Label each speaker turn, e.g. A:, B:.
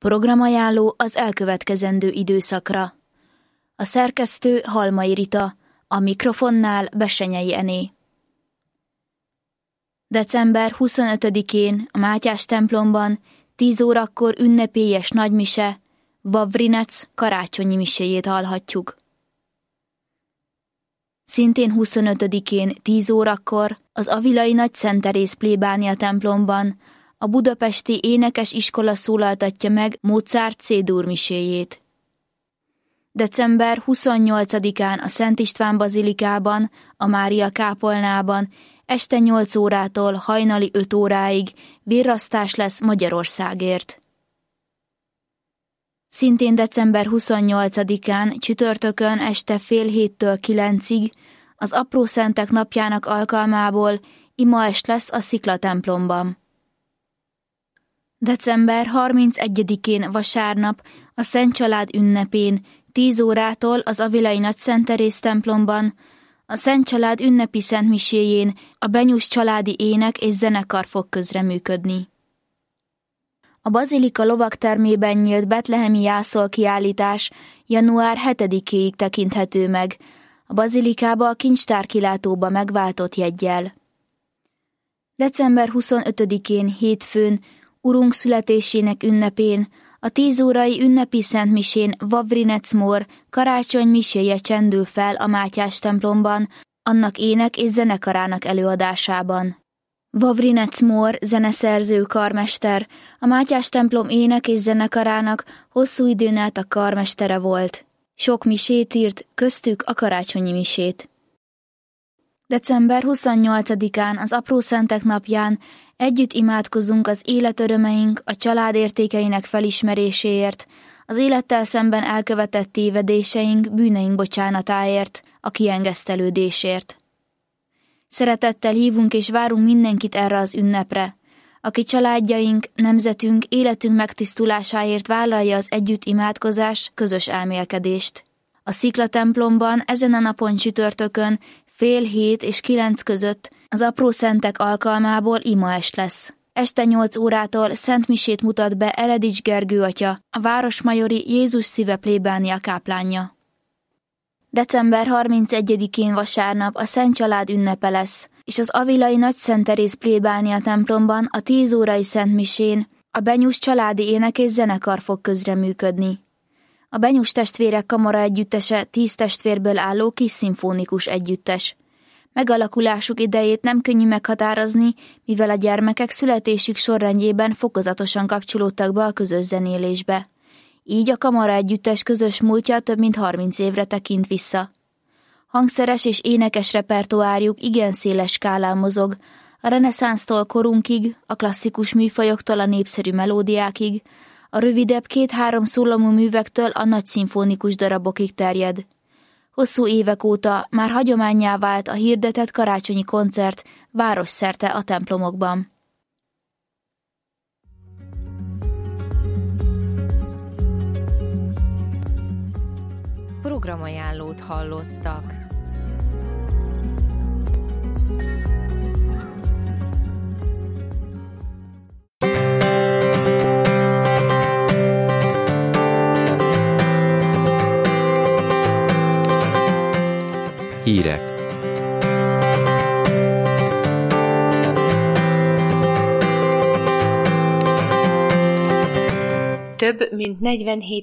A: Programajánló az elkövetkezendő időszakra. A szerkesztő Halmai Rita, a mikrofonnál Bessenyei Ené. December 25-én a Mátyás templomban 10 órakor ünnepélyes nagymise, Vavrinec karácsonyi miséjét hallhatjuk. Szintén 25-én 10 órakor az Avilai Nagy Szent Teréz plébánia templomban a budapesti énekes iskola szólaltatja meg Mozart C-dur miséjét. December 28-án a Szent István bazilikában, a Mária kápolnában este 8 órától hajnali 5 óráig virrasztás lesz Magyarországért. Szintén december 28-án csütörtökön este fél 7-től 9-ig az Aprószentek napjának alkalmából imaest lesz a Szikla templomban. December 31-én vasárnap a Szent Család ünnepén 10 órától az Avilai Nagy Szent Teréz templomban, a Szent Család ünnepi szentmiséjén a Benyus családi ének és zenekar fog közreműködni. A bazilika lovagtermében nyílt betlehemi jászolkiállítás január 7-éig tekinthető meg, a bazilikába a kincstárkilátóba megváltott jeggyel. December 25-én hétfőn, Urunk születésének ünnepén, a 10 órai ünnepi szentmisén Vavrinec Mór karácsony miséje csendül fel a Mátyás templomban, annak ének és zenekarának előadásában. Vavrinec Mór zeneszerző karmester, a Mátyás templom ének és zenekarának hosszú időn át a karmestere volt. Sok misét írt, köztük a karácsonyi misét. December 28-án az Aprószentek napján együtt imádkozunk az életörömeink, a család értékeinek felismeréséért, az élettel szemben elkövetett tévedéseink, bűneink bocsánatáért, a kiengesztelődésért. Szeretettel hívunk és várunk mindenkit erre az ünnepre, aki családjaink, nemzetünk, életünk megtisztulásáért vállalja az együtt imádkozás, közös elmélkedést. A Szikla templomban ezen a napon csütörtökön fél 7 és 9 között az Aprószentek alkalmából imaest lesz. Este 8 órától szentmisét mutat be Eledics Gergő atya, a Városmajori Jézus Szíve plébánia káplánja. December 31-én vasárnap a Szent Család ünnepe lesz, és az Avilai Nagy Szent Teréz plébánia templomban a 10 órai szentmisén a Benyus családi ének és zenekar fog közreműködni. A Benyus testvérek kamara együttese 10 testvérből álló kis szimfonikus együttes. Megalakulásuk idejét nem könnyű meghatározni, mivel a gyermekek születésük sorrendjében fokozatosan kapcsolódtak be a közös zenélésbe. Így a kamara együttes közös múltja több mint 30 évre tekint vissza. Hangszeres és énekes repertoárjuk igen széles skálán mozog, a reneszánsztól korunkig, a klasszikus műfajoktól a népszerű melódiákig, a rövidebb 2-3 szólamú művektől a nagy szimfonikus darabokig terjed. Hosszú évek óta már hagyománnyá vált a hirdetett karácsonyi koncert városszerte a templomokban.
B: Programajánlót hallottak.
C: Hírek.
D: Több mint 47